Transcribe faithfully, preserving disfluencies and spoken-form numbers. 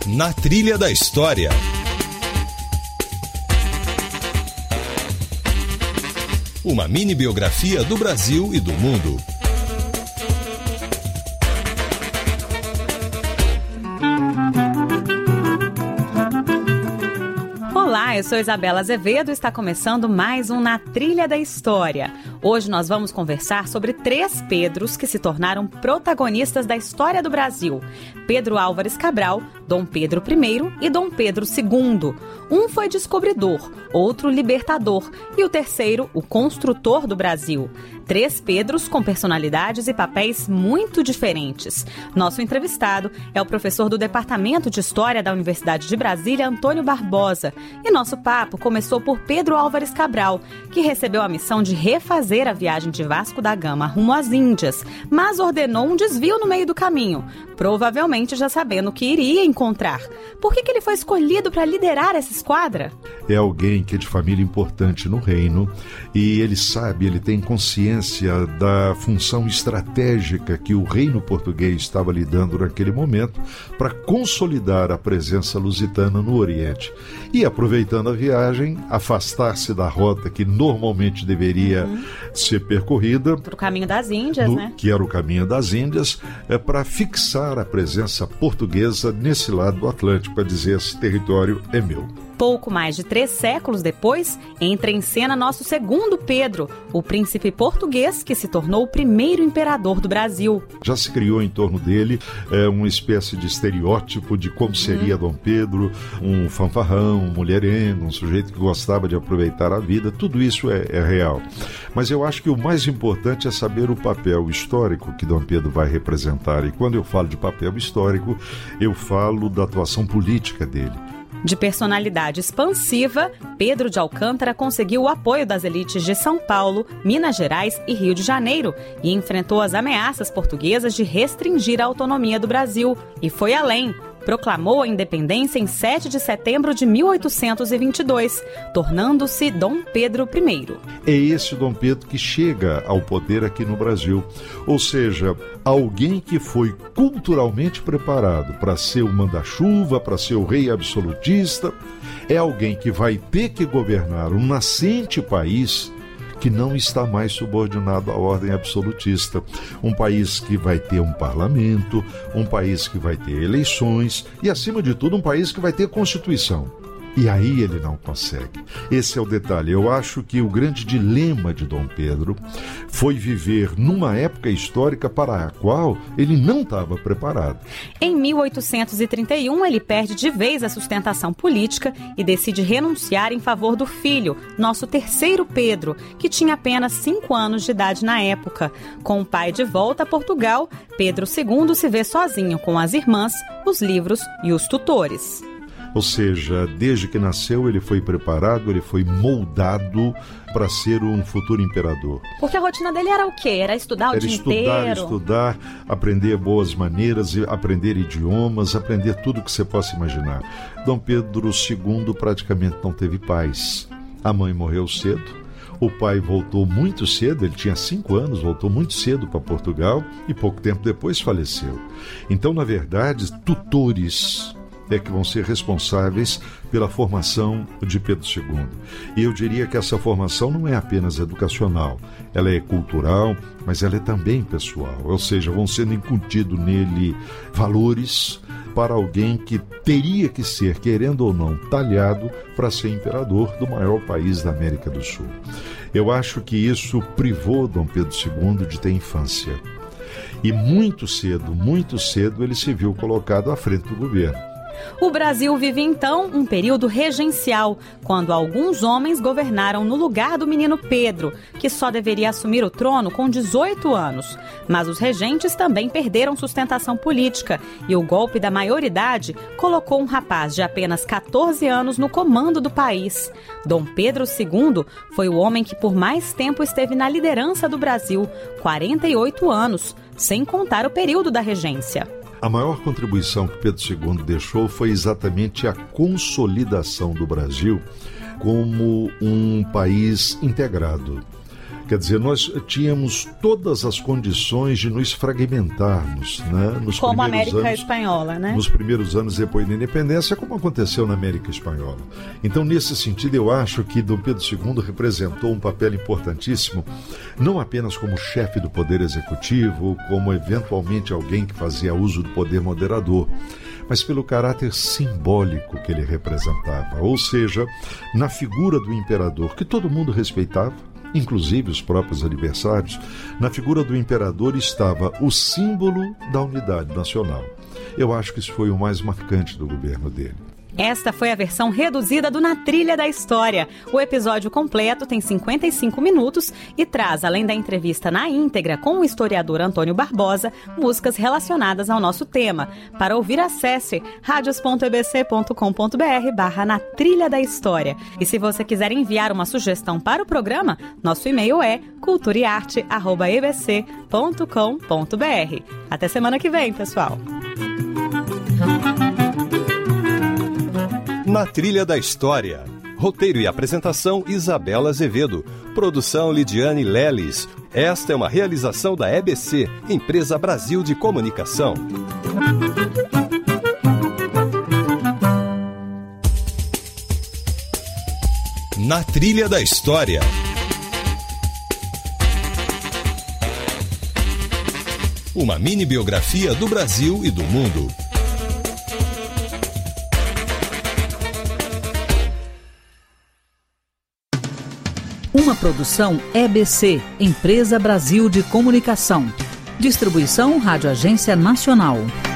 Na Trilha da História. Uma mini biografia do Brasil e do mundo. Olá, eu sou Isabela Azevedo e está começando mais um Na Trilha da História. Hoje nós vamos conversar sobre três Pedros que se tornaram protagonistas da história do Brasil. Pedro Álvares Cabral, Dom Pedro I e Dom Pedro segundo. Um foi descobridor, outro libertador e o terceiro o construtor do Brasil. Três Pedros com personalidades e papéis muito diferentes. Nosso entrevistado é o professor do Departamento de História da Universidade de Brasília, Antônio Barbosa. E nosso papo começou por Pedro Álvares Cabral, que recebeu a missão de refazer a viagem de Vasco da Gama rumo às Índias, mas ordenou um desvio no meio do caminho, provavelmente já sabendo o que iria encontrar. Por que que ele foi escolhido para liderar essa esquadra? É alguém que é de família importante no reino e ele sabe, ele tem consciência da função estratégica que o reino português estava lhe dando naquele momento para consolidar a presença lusitana no Oriente. E aproveitando a viagem, afastar-se da rota que normalmente deveria uhum. ser percorrida para o caminho das Índias, no, né? que era o caminho das Índias, é, para fixar a presença portuguesa nesse lado do Atlântico, para dizer: esse território é meu. Pouco mais de três séculos depois, entra em cena nosso segundo Pedro, o príncipe português que se tornou o primeiro imperador do Brasil. Já se criou em torno dele é, uma espécie de estereótipo de como seria uhum. Dom Pedro, um fanfarrão, um mulherengo, um sujeito que gostava de aproveitar a vida. Tudo isso é, é real. Mas eu acho que o mais importante é saber o papel histórico que Dom Pedro vai representar. E quando eu falo de papel histórico, eu falo da atuação política dele. De personalidade expansiva, Pedro de Alcântara conseguiu o apoio das elites de São Paulo, Minas Gerais e Rio de Janeiro e enfrentou as ameaças portuguesas de restringir a autonomia do Brasil. E foi além. Proclamou a independência em sete de setembro de mil oitocentos e vinte e dois, tornando-se Dom Pedro I. É esse Dom Pedro que chega ao poder aqui no Brasil. Ou seja, alguém que foi culturalmente preparado para ser o manda-chuva, para ser o rei absolutista. É alguém que vai ter que governar um nascente país que não está mais subordinado à ordem absolutista. Um país que vai ter um parlamento, um país que vai ter eleições e, acima de tudo, um país que vai ter Constituição. E aí ele não consegue. Esse é o detalhe. Eu acho que o grande dilema de Dom Pedro foi viver numa época histórica para a qual ele não estava preparado. Em mil oitocentos e trinta e um, ele perde de vez a sustentação política e decide renunciar em favor do filho, nosso terceiro Pedro, que tinha apenas cinco anos de idade na época. Com o pai de volta a Portugal, Pedro segundo se vê sozinho com as irmãs, os livros e os tutores. Ou seja, desde que nasceu ele foi preparado, ele foi moldado para ser um futuro imperador. Porque a rotina dele era o quê? Era estudar o era dia estudar, inteiro? Era estudar, estudar, aprender boas maneiras, aprender idiomas, aprender tudo que você possa imaginar. Dom Pedro segundo praticamente não teve pais. A mãe morreu cedo. O pai voltou muito cedo, ele tinha cinco anos, voltou muito cedo para Portugal e pouco tempo depois faleceu. Então, na verdade, tutores é que vão ser responsáveis pela formação de Pedro segundo. E eu diria que essa formação não é apenas educacional, ela é cultural, mas ela é também pessoal. Ou seja, vão sendo incutidos nele valores para alguém que teria que ser, querendo ou não, talhado para ser imperador do maior país da América do Sul. Eu acho que isso privou Dom Pedro segundo de ter infância. E muito cedo, muito cedo, ele se viu colocado à frente do governo. O Brasil vive então um período regencial, quando alguns homens governaram no lugar do menino Pedro, que só deveria assumir o trono com dezoito anos. Mas os regentes também perderam sustentação política e o golpe da maioridade colocou um rapaz de apenas catorze anos no comando do país. Dom Pedro segundo foi o homem que por mais tempo esteve na liderança do Brasil, quarenta e oito anos, sem contar o período da regência. A maior contribuição que Pedro segundo deixou foi exatamente a consolidação do Brasil como um país integrado. Quer dizer, nós tínhamos todas as condições de nos fragmentarmos, né? Nos como a América anos, Espanhola, né? Nos primeiros anos depois da independência, como aconteceu na América Espanhola. Então, nesse sentido, eu acho que Dom Pedro segundo representou um papel importantíssimo, não apenas como chefe do Poder Executivo, como eventualmente alguém que fazia uso do poder moderador, mas pelo caráter simbólico que ele representava, ou seja, na figura do imperador, que todo mundo respeitava, inclusive os próprios adversários. Na figura do imperador estava o símbolo da unidade nacional. Eu acho que isso foi o mais marcante do governo dele. Esta foi a versão reduzida do Na Trilha da História. O episódio completo tem cinquenta e cinco minutos e traz, além da entrevista na íntegra com o historiador Antônio Barbosa, músicas relacionadas ao nosso tema. Para ouvir, acesse radios ponto e b c ponto com ponto b r barra Na Trilha da História. E se você quiser enviar uma sugestão para o programa, nosso e-mail é cultura e arte arroba e b c ponto com ponto b r. Até semana que vem, pessoal! Na Trilha da História. Roteiro e apresentação Isabela Azevedo. Produção Lidiane Leles. Esta é uma realização da E B C, Empresa Brasil de Comunicação. Na Trilha da História. Uma mini biografia do Brasil e do mundo. Uma produção E B C, Empresa Brasil de Comunicação. Distribuição Rádio Agência Nacional.